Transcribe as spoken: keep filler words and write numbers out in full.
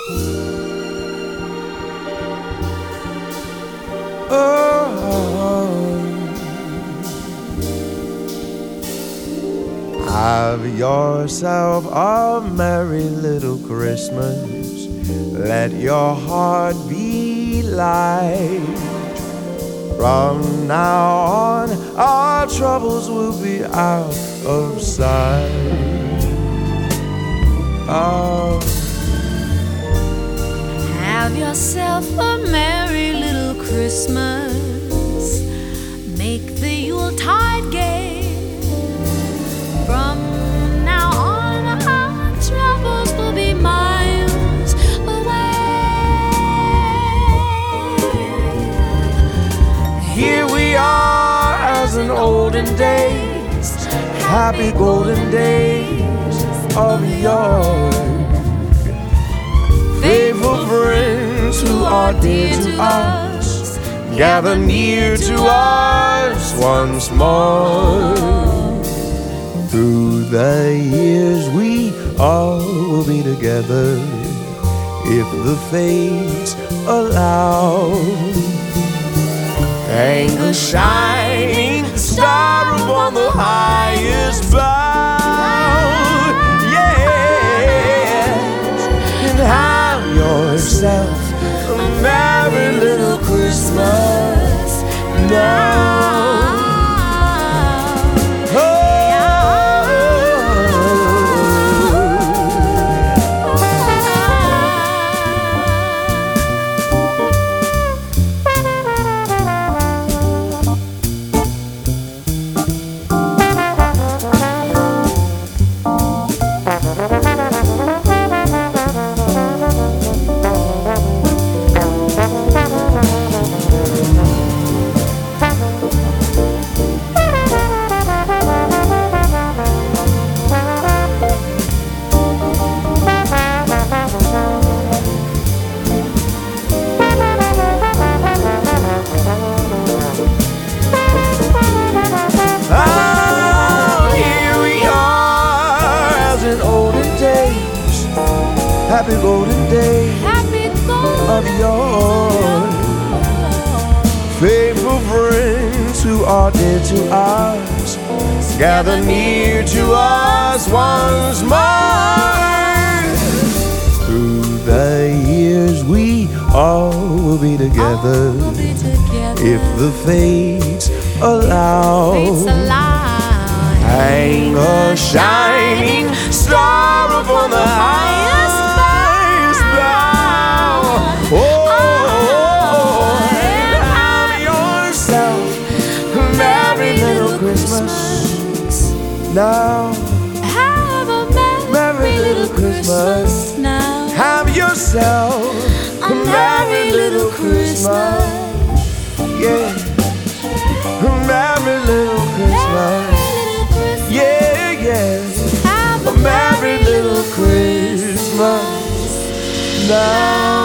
Have yourself a merry little Christmas. Let your heart be light. From now on, our troubles will be out of sight. Oh. Have yourself a merry little Christmas. Make the Yuletide gay. From now on, our troubles will be miles away. Here we are as in olden days, happy golden days of yore. Faithful friends who are dear to us, gather near to us once more. Through the years we all will be together, if the fates allow. Hang a shining star upon the highest bough, yes, and have yourself a merry little Christmas now. Happy golden days Happy golden of yore. Faithful friends who are dear to us, gather near to us once more. Through the years we all will be together, will be together. if the fates allow. Fates allow. Hang a shining star upon the highest bough. Oh, and have yourself a merry little Christmas now. Have a merry, Merry little little Christmas Christmas. now. Have yourself a merry little Christmas. Yeah, a merry little Christmas. Yeah, yeah, Have a merry little Christmas now.